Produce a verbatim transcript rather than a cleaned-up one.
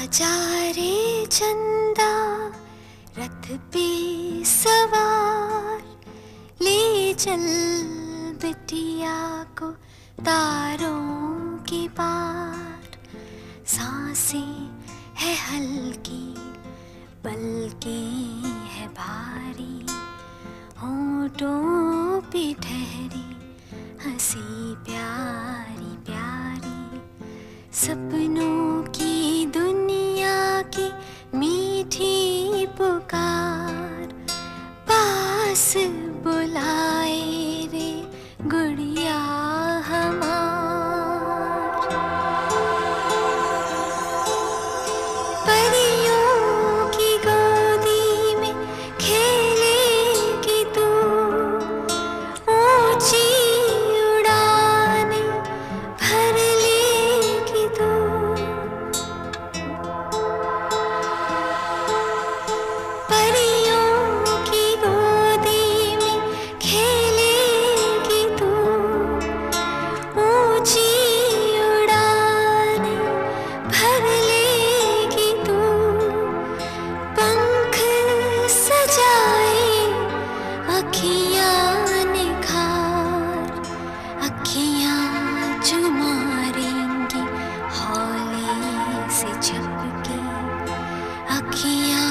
आजा रे चंदा रथ पे सवार, ले चल बिटिया को तारों के पार। सांसें है हल्की पलकें है भारी, होठों पे ठहरी हंसी प्यारी प्यारी। सपनों की दुनिया की मीठी पुकार, पास बुलाए रे गुड़िया हमार। परियों की गोदी में खेलेगी तू, ऊंची उड़ाने भर लेगी तू। परियों की गोदी में खेलेगी तू, ऊंची उड़ाने भर लेगी तू। पंख सजाए अखियाँ निखार, अखियाँ जो मारेंगी हौले से झपके, अखियाँ